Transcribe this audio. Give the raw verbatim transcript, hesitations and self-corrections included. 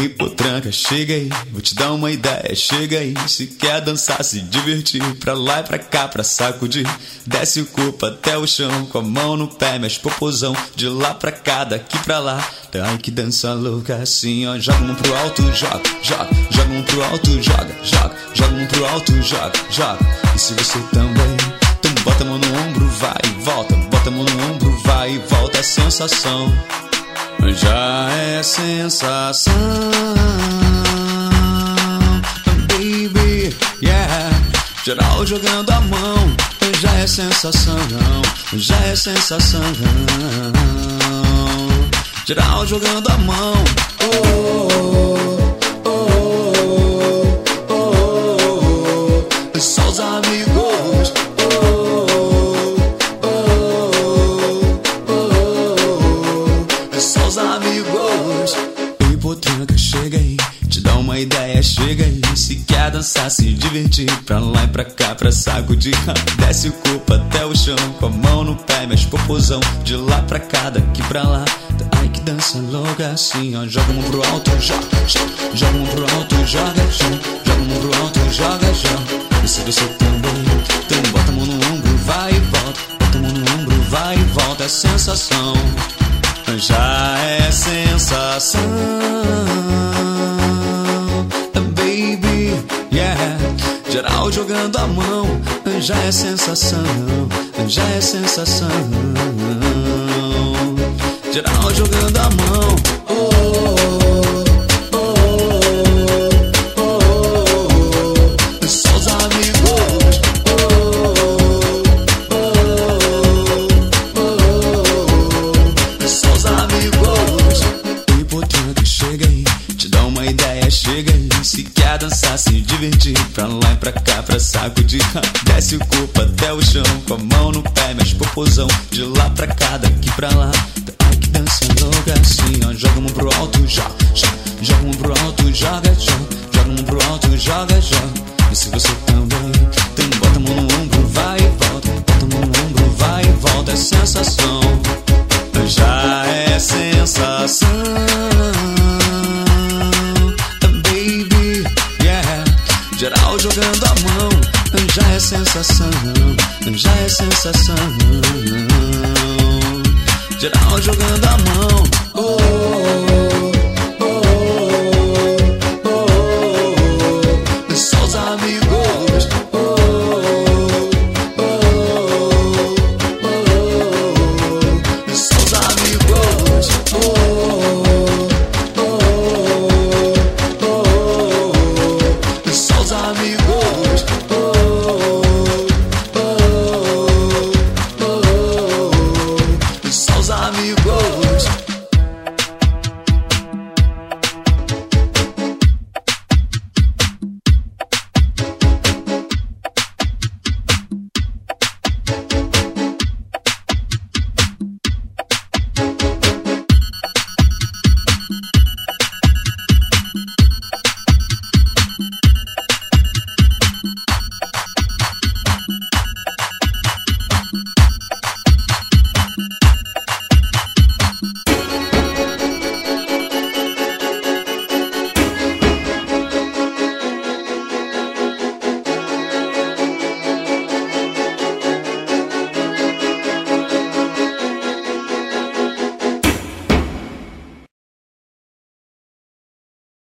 Ei, potranca, chega aí, vou te dar uma ideia, chega aí. Se quer dançar, se divertir, pra lá e pra cá, pra sacudir. Desce o corpo até o chão, com a mão no pé, mexe popozão. De lá pra cá, daqui pra lá. Ai, que dança louca assim, ó. Joga um pro alto, joga, joga. Joga um pro alto, joga, joga. Joga um pro alto, joga, joga. E se você também, então bota a mão no ombro, vai e volta. Bota a mão no ombro, vai e volta, é sensação. Já é sensação, baby, yeah. Geral jogando a mão, já é sensação, já é sensação. Geral jogando a mão, oh, oh, oh, oh, oh. Só os amigos, amigos. Ei, potranca, chega aí, te dá uma ideia, chega aí. Se quer dançar, se divertir, pra lá e pra cá, pra sacudir. Desce o corpo até o chão, com a mão no pé, mexe popozão. De lá pra cá, daqui pra lá. Ai, que dança louca assim, ó. Joga um pro alto, joga, joga. Joga um pro alto, joga, joga. Joga um pro alto, joga, joga. E se você também, então bota a mão no ombro, vai e volta. Bota a mão no ombro, vai e volta, é sensação. Já é sensação, baby, yeah. Geral jogando a mão, já é sensação, já é sensação. Geral jogando a mão, oh, oh, oh, oh, oh. Só os amigos, chega aí, se quer dançar, se divertir, pra lá e pra cá, pra sacudir. Desce o corpo até o chão, com a mão no pé, mexe popozão. De lá pra cá, daqui pra lá. Ai, que dança louca assim, ó. Joga um pro alto, joga, joga. Joga um pro alto, joga, joga. Joga um pro alto, joga, joga. E se você também, então bota a mão no ombro, vai e volta. Bota a mão no ombro, vai e volta, é sensação. Já é sensação, geral jogando a mão, já é sensação, já é sensação. Geral jogando a mão, oh, oh, oh.